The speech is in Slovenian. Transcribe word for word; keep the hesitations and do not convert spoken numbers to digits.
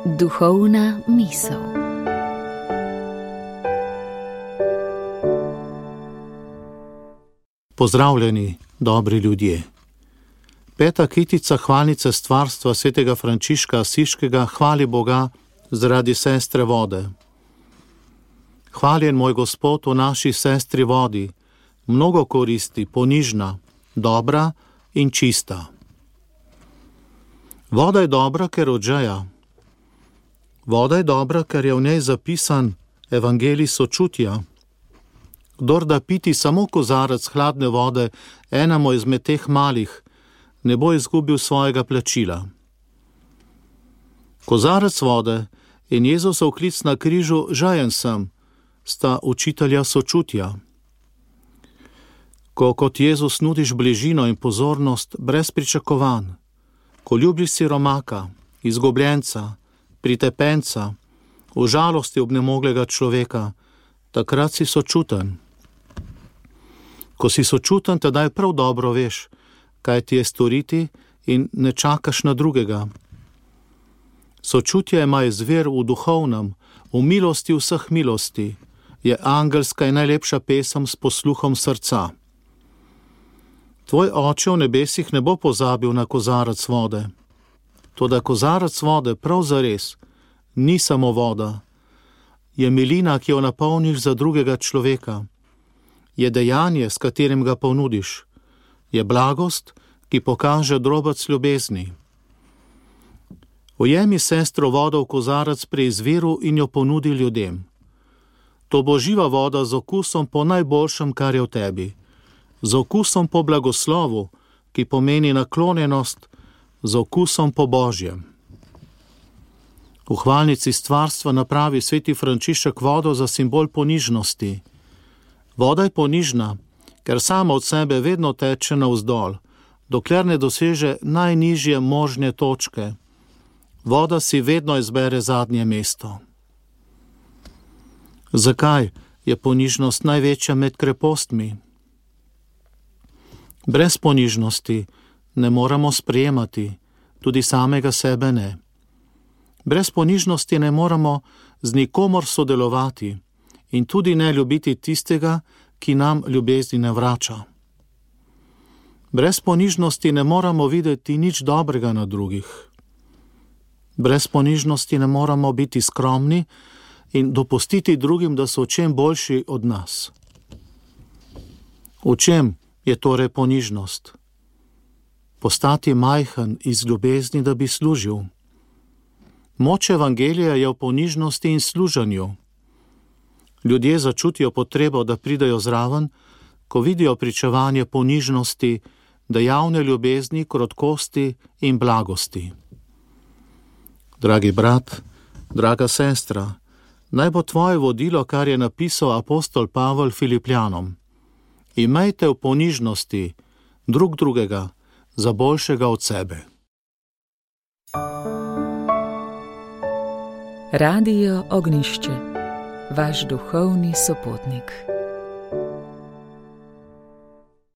Duhovna misel. Pozdravljeni, dobri ljudje. Peta kitica hvalnice stvarstva svetega Frančiška Asiškega hvali Boga zaradi sestre vode. Hvaljen moj Gospod v naši sestri vodi, mnogo koristi, ponižna, dobra in čista. Voda je dobra, ker odžeja. Voda je dobra, ker je v njej zapisan evangelij sočutja. Kdor da piti samo kozarec hladne vode enemu izmed teh malih, ne bo izgubil svojega plačila. Kozarec vode in Jezusov klic na križu žajen sem, sta učitelja sočutja. Ko kot Jezus nudiš bližino in pozornost brez pričakovanj, ko ljubiš siromaka, izgubljenca, pritepenca, v žalosti obnemoglega človeka, takrat si sočuten. Ko si sočuten, tedaj prav dobro veš, kaj ti je storiti in ne čakaš na drugega. Sočutje ima izvir v duhovnem, v milosti vseh milosti, je angelska in najlepša pesem s posluhom srca. Tvoj oče v nebesih ne bo pozabil na kozarec vode. Toda kozarec vode prav zares ni samo voda. Je milina, ki jo napolniš za drugega človeka. Je dejanje, s katerim ga ponudiš. Je blagost, ki pokaže drobec ljubezni. Ujemi sestro vodo v kozarec pri izviru in jo ponudi ljudem. To bo živa voda z okusom po najboljšem, kar je v tebi. Z okusom po blagoslovu, ki pomeni naklonjenost, z okusom po Božjem. V hvalnici stvarstva napravi sveti Frančišek vodo za simbol ponižnosti. Voda je ponižna, ker sama od sebe vedno teče navzdol, dokler ne doseže najnižje možne točke. Voda si vedno izbere zadnje mesto. Zakaj je ponižnost največja med krepostmi? Brez ponižnosti ne moramo sprejemati, tudi samega sebe ne. Brez ponižnosti ne moramo z nikomor sodelovati in tudi ne ljubiti tistega, ki nam ljubezni ne vrača. Brez ponižnosti ne moramo videti nič dobrega na drugih. Brez ponižnosti ne moramo biti skromni in dopustiti drugim, da so v čem boljši od nas. V čem je torej ponižnost? Postati majhen iz ljubezni, da bi služil. Moč evangelija je v ponižnosti in služenju. Ljudje začutijo potrebo, da pridejo zraven, ko vidijo pričevanje ponižnosti, dejavne ljubezni, krotkosti in blagosti. Dragi brat, draga sestra, naj bo tvoje vodilo, kar je napisal apostol Pavel Filipljanom. Imejte v ponižnosti drug drugega za boljšega od sebe. Radio Ognjišče, vaš duhovni sopotnik.